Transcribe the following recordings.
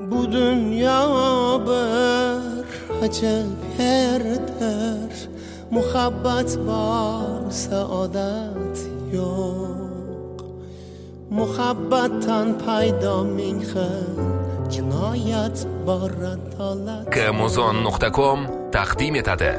Bu dünya bir acib yerdir. Muhabbet var, saadet yok. Muhabbatdan paydo ming xil jinoyat bor, adolat. Amazon.com taqdim etadi.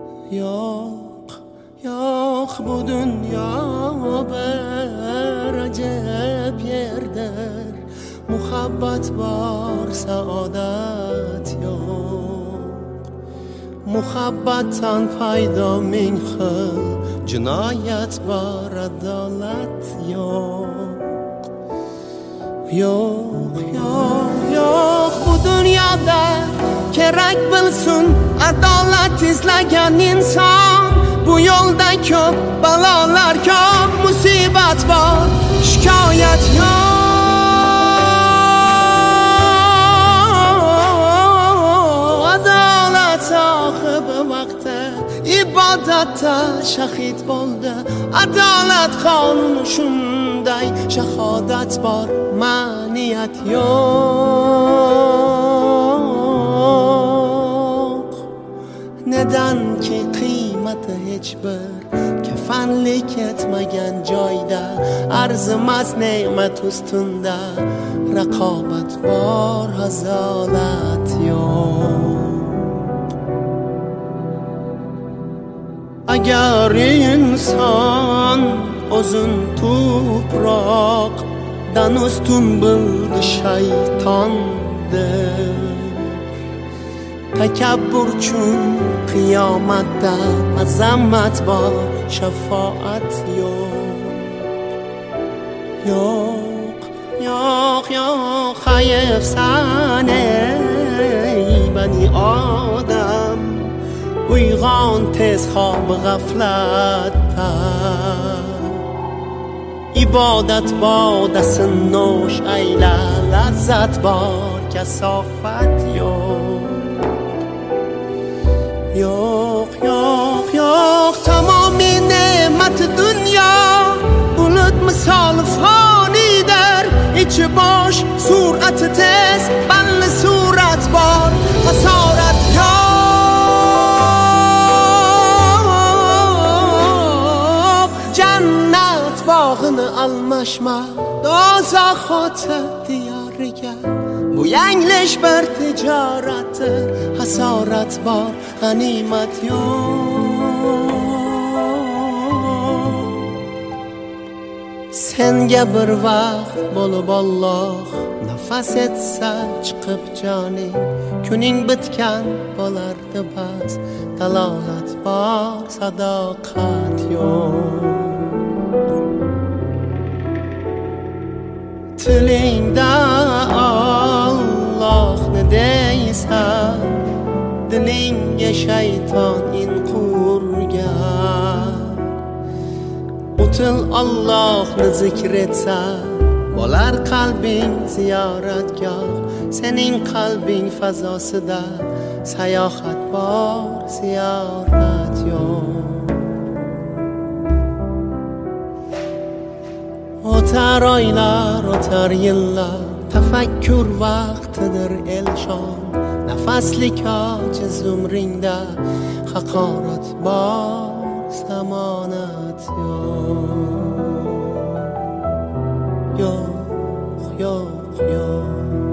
Yo'q, bu dunyo bir ajab yerdir. Muhabbat bor, saodat yo'q. Muhabbatdan paydo ming xil jinoyat bor, adolat yo'q. Yo'q, bu dunyoda kerak bilsin adolat izlagan inson. Bu yo'lda ko'p balolar, ko'p musibat bor, shikoyat yo'q. Adolat sohibi vaqti ibodatda shahid bo'ldi. Adolat qonuni shunday, shahodat bor, ma'niyat yo'q. Nedanki qiymati hech bir kafanlik etmagan joyda arzimas ne'mat ustunda raqobat bor, hazolat yo'q. Agar inson o'zin tuproqdan ustun bildi shaytondir. Takabbur uchun qiyomatda azamat bor, shafoat yo'q. Hayfsan ey bani odam, uyg'on tez xob g'aflatdan. Ibodat bodasin nosh ayla, lazzat bor, kasofat yo'q. Tamomiy ne'mat dunyo bulut misoli fonidir. Ichi bosh sur'ati tez, balli surat bor, hasorat yo'q. Jannat bog'ini almashma, dozoq xoti diyoriga. Bu yanglish bir tijoratdir, hasorat bor, g'animat yo'q. Senga bir vaqt bo'lib Alloh nafas etsa chiqib joning, kuning bitgan bo'lardi bas. Dalolat bor, sadoqat yo'q. Tilingda Allohni deysan, dilingga shayton in qurgan. O'til Allohni zikr etsa, bo'lar qalbing ziyoratgoh. Sening qalbing fazosida sayohat bor, ziyorat yo'q. O'tar oylar, o'tar yillar, tafakkur vaqtidir elshon. Nafaslik ojiz umringda haqorat bor, zamonat yo'q.